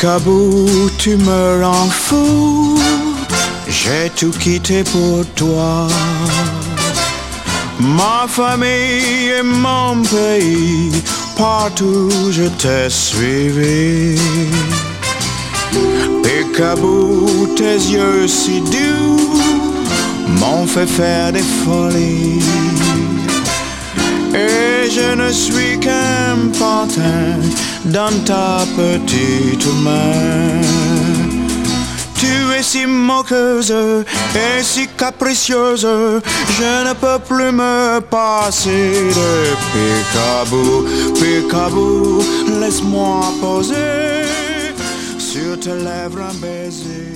Peekaboo, tu me rends fou, j'ai tout quitté pour toi. Ma famille et mon pays, partout je t'ai suivi. Peekaboo, tes yeux si doux m'ont fait faire des folies. Et je ne suis qu'un pantin dans ta petite main. Tu es si moqueuse et si capricieuse, je ne peux plus me passer de Peekaboo. Peekaboo, laisse-moi poser sur tes lèvres un baiser.